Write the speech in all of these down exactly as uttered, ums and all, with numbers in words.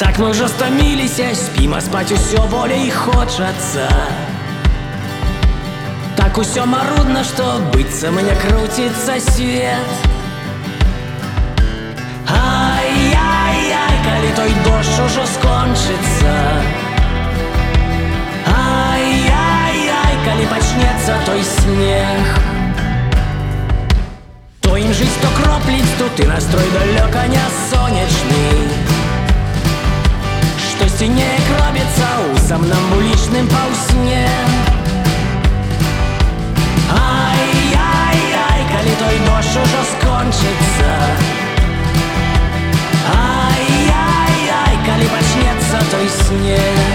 Так мы ўжо стаміліся, спім, а спаць усё болей хочацца. Так усё марудна, што быццам не круціцца свет. Ай-яй-яй, калі той дождж ужо скончыцца. Ай-яй-яй, калі пачнецца той снег. То ім жыць, то кропліць, тут і настрой далёка не сонечны. Штосьці неяк робіцца ў самнамбулічным паўсне. Ай-яй-яй, калі той дождж ужо скончыцца. Ай-яй-яй, калі пачнецца той снег.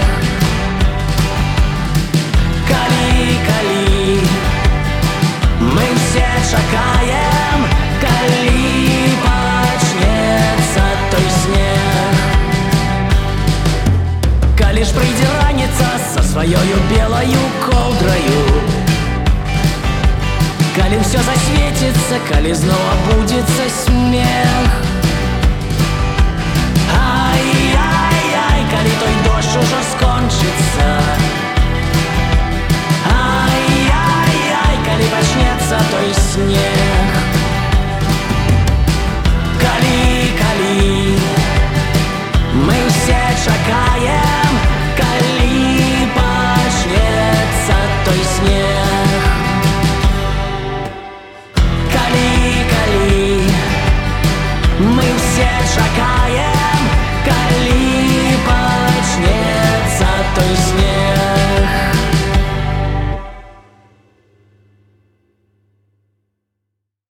Калі, калі мы ўсе чакаем, калі пачнецца той снег. Калі ж прыйдзе раніца са сваёю белаю коўдраю, калі ўсё засвеціцца, калі зноў абудзіцца смех. Ай-яй-яй, калі той дождж ужо скончыцца. Ай-яй-яй, калі пачнецца той снег.